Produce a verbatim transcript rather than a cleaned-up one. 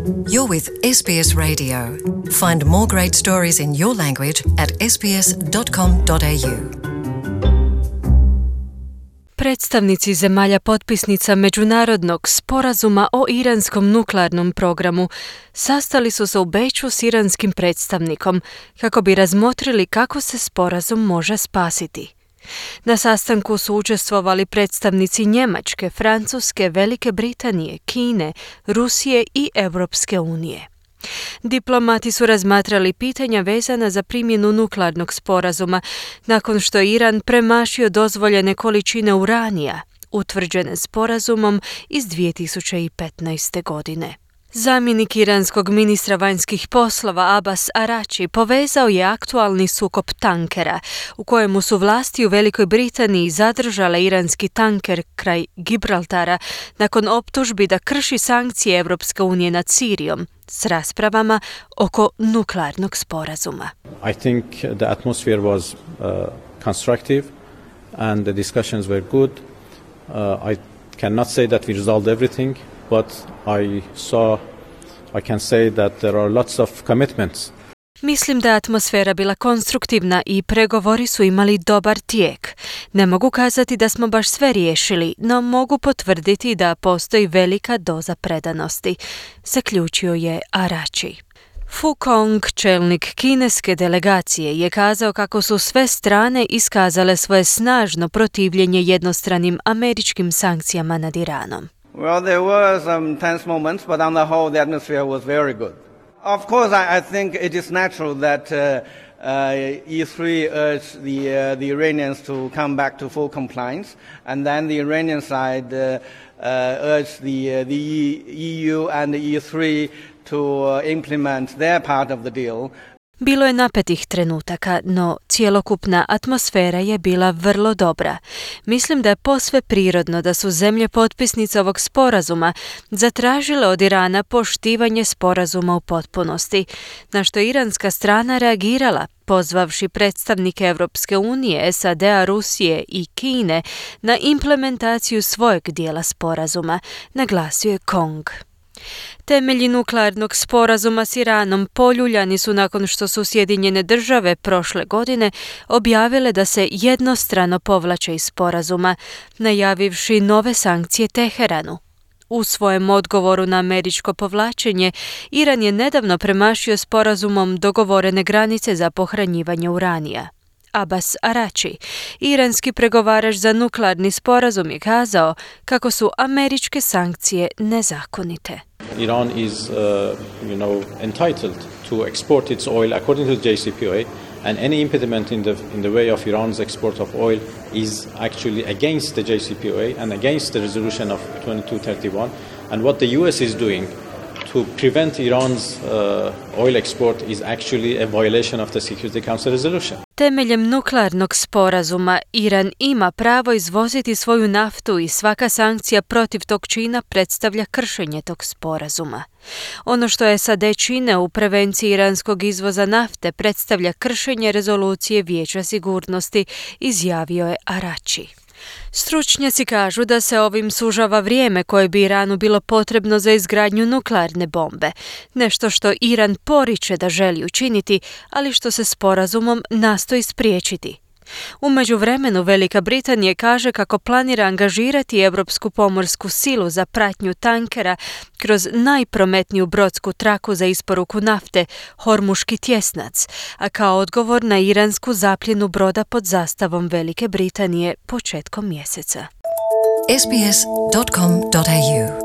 You're with S B S Radio. Find more great stories in your language at s b s dot com dot a u. Predstavnici zemalja potpisnica Međunarodnog sporazuma o iranskom nuklearnom programu sastali su se u Beču s iranskim predstavnikom kako bi razmotrili kako se sporazum može spasiti. Na sastanku su učestvovali predstavnici Njemačke, Francuske, Velike Britanije, Kine, Rusije i Europske unije. Diplomati su razmatrali pitanja vezana za primjenu nuklearnog sporazuma nakon što je Iran premašio dozvoljene količine uranija, utvrđene sporazumom iz dvije tisuće petnaeste. godine. Zamjenik iranskog ministra vanjskih poslova Abbas Araghchi povezao je aktualni sukob tankera, u kojemu su vlasti u Velikoj Britaniji zadržale iranski tanker kraj Gibraltara nakon optužbi da krši sankcije Europske unije nad Sirijom, s raspravama oko nuklearnog sporazuma. I think the atmosphere was uh, constructive and the discussions were good. Uh, I cannot say that we resolved everything, but I saw, I can say that there are lots of commitments. Mislim da je atmosfera bila konstruktivna i pregovori su imali dobar tijek. Ne mogu kazati da smo baš sve riješili, no mogu potvrditi da postoji velika doza predanosti, zaključio je Araghchi. Fu Kong, čelnik kineske delegacije, je kazao kako su sve strane iskazale svoje snažno protivljenje jednostranim američkim sankcijama nad Iranom. Well, there were some tense moments, but on the whole, the atmosphere was very good. Of course, I, I think it is natural that uh, uh, E three urged the, uh, the Iranians to come back to full compliance, and then the Iranian side uh, uh, urged the, uh, the E U and the E three to uh, implement their part of the deal. Bilo je napetih trenutaka, no cjelokupna atmosfera je bila vrlo dobra. Mislim da je posve prirodno da su zemlje potpisnice ovog sporazuma zatražile od Irana poštivanje sporazuma u potpunosti, na što je iranska strana reagirala, pozvavši predstavnike Europske unije, S A D-a, Rusije i Kine na implementaciju svojeg dijela sporazuma, naglasio je Kong. Temelji nuklearnog sporazuma s Iranom poljuljani su nakon što su Sjedinjene države prošle godine objavile da se jednostrano povlače iz sporazuma, najavivši nove sankcije Teheranu. U svojem odgovoru na američko povlačenje, Iran je nedavno premašio sporazumom dogovorene granice za pohranjivanje uranija. Abbas Araghchi, iranski pregovarač za nuklearni sporazum, je kazao kako su američke sankcije nezakonite. Iran is, uh, you know, entitled to export its oil according to the J C P O A, and any impediment in the in the way of Iran's export of oil is actually against the J C P O A and against the resolution of twenty-two thirty-one. And what the U S is doing to prevent Iran's uh, oil export is actually a violation of the Security Council resolution. Temeljem nuklearnog sporazuma Iran ima pravo izvoziti svoju naftu i svaka sankcija protiv tog čina predstavlja kršenje tog sporazuma. Ono što S A D čine u prevenciji iranskog izvoza nafte predstavlja kršenje rezolucije Vijeća sigurnosti, izjavio je Araghchi. Stručnjaci kažu da se ovim sužava vrijeme koje bi Iranu bilo potrebno za izgradnju nuklearne bombe, nešto što Iran poriče da želi učiniti, ali što se sporazumom nastoji spriječiti. U međuvremenu Velika Britanija kaže kako planira angažirati Europsku pomorsku silu za pratnju tankera kroz najprometniju brodsku traku za isporuku nafte, Hormuški tjesnac, a kao odgovor na iransku zapljenu broda pod zastavom Velike Britanije početkom mjeseca. s b s dot com dot a u